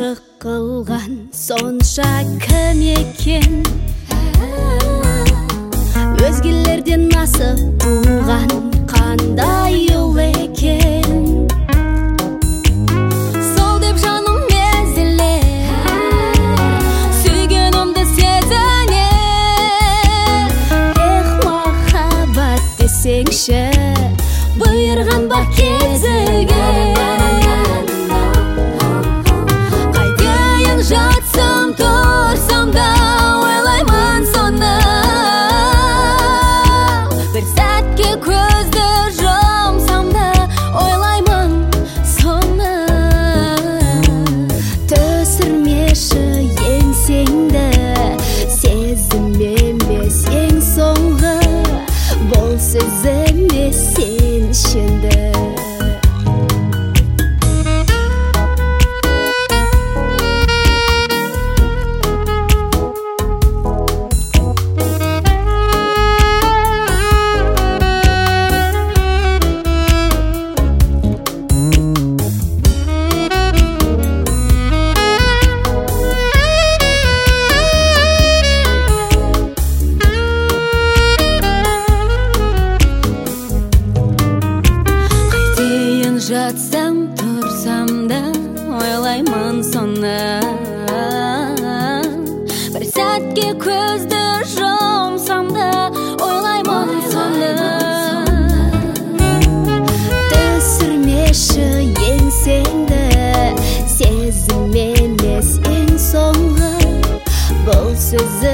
ғашық қылған сонша кім екен? Өзгелерден асып туған қандай ұл екен? Сол деп жаным езілер, сүйгенімді сезінер. Махаббат десеңші, бұйырған бар кезіге. Қайтейін жатсам тұрсам да ойлаймын соны. Бір сәтке көзді жұмсам да ойлаймын соны. Түсірмеші еңсеңді, сезім емес ең соңғы. Бұл сөз емес сен ішінді. Жатсам, тұрсам да ойлаймын соны. Бір сәтке көзді жұмсам да ойлаймын соны. Түсірмеші еңсеңді, сезім емес ең соңғы. Бұл сөз